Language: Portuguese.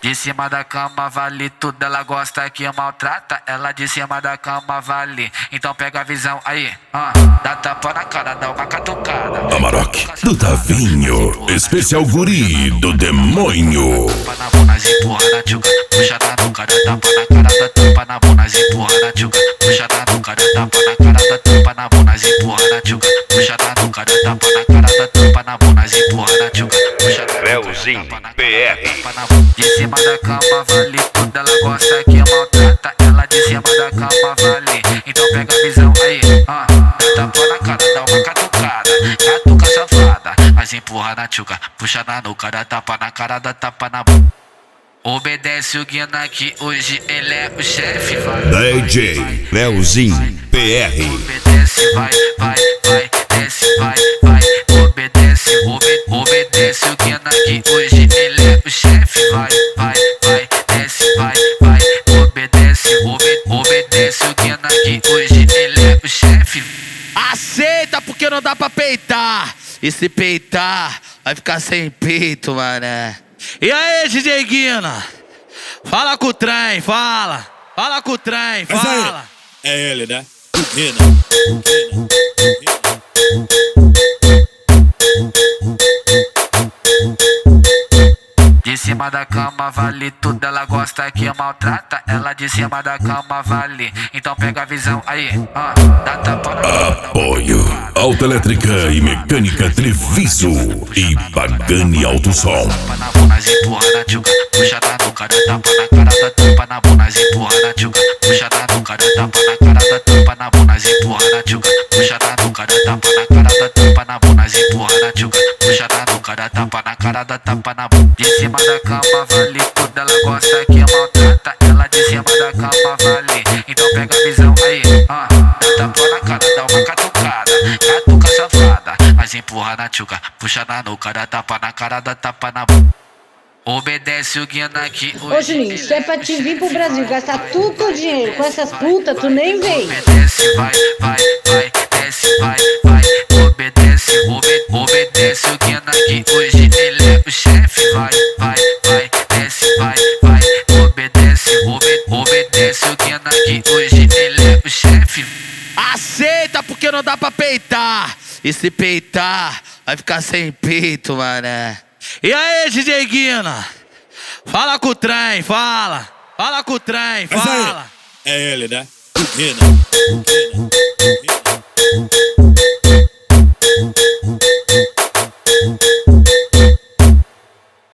De cima da cama vale tudo, ela gosta que maltrata. Ela de cima da cama vale, então pega a visão aí, dá tapa na cara, dá uma catucada. Amarok do Tavinho, especial guri do demônio. Tapa na bunda, empurra na tchuca, puxa na nuca, dá tapa na cara, dá tapa na bunda, empurra na tchuca, puxa na nuca, dá tapa na cara, dá tapa na bunda, empurra na tchuca, puxa na nuca, dá tapa na cara, dá tapa na bunda, empurra na tchuca, puxa na Leozinho PR. De cima da cama vale tudo, ela gosta que maltrata. Ela de cima da cama vale, então pega a visão aí, dá tapa na cara, dá uma catucada, catuca safada, mas empurra na tchuca, puxa na nuca, dá tapa na cara, dá tapa na bunda. Obedece o Guina que hoje ele é o chefe, vai. DJ Leozinho PR. Obedece, vai, vai, vai, desce, vai, vai. Obedece, obedece o Guina que hoje ele é o chefe, vai, vai, vai, desce, vai, vai. Obedece, obedece o Guina que hoje ele é o chefe. Aceita porque não dá pra peitar. E se peitar, vai ficar sem peito, mané. E aí, DJ Guina? Fala com o trem, fala. Fala com o trem, fala. É ele, né? Guina. De cima da cama vale tudo, ela gosta que maltrata. Ela de cima da cama vale, então pega a visão aí, dá tapa na Apoio Autoelétrica e Mecânica Treviso e Pagani Alto Som. tapa na bunda, empurra na tchuca, puxa na nuca, dá tapa na cara, dá tapa na bunda, empurra na tchuca, puxa na nuca, dá tapa na cara, dá tapa na bunda, empurra na tchuca, puxa na nuca, dá tapa na cara, dá tapa na bunda, empurra na tchuca, puxa na nuca, dá tapa na cara, dá tapa na bunda. De cima da cama vale tudo, ela gosta que maltrata. Ela de cima da cama vale, então pega a visão aí, dá tapa na cara, dá uma catucada, catuca safada, mas empurra na tchuca, puxa na nuca, dá tapa na cara, dá tapa na bunda. Obedece o Guina que Ô Juninho, isso é pra te vir pro Brasil, gastar tudo teu dinheiro com essas putas, tu nem vem. Obedece, vai, vai, vai, desce, vai, vai. Obedece, obedece o Guina que hoje ele é o chefe, vai, vai, vai, desce, vai, vai. Obedece, obedece o Guina que hoje ele é o chefe. Aceita porque não dá pra peitar. E se peitar, vai ficar sem peito, mané. E aí, DJ Guina? Fala com o trem, fala. Fala com o trem, fala. É ele, né? Guina.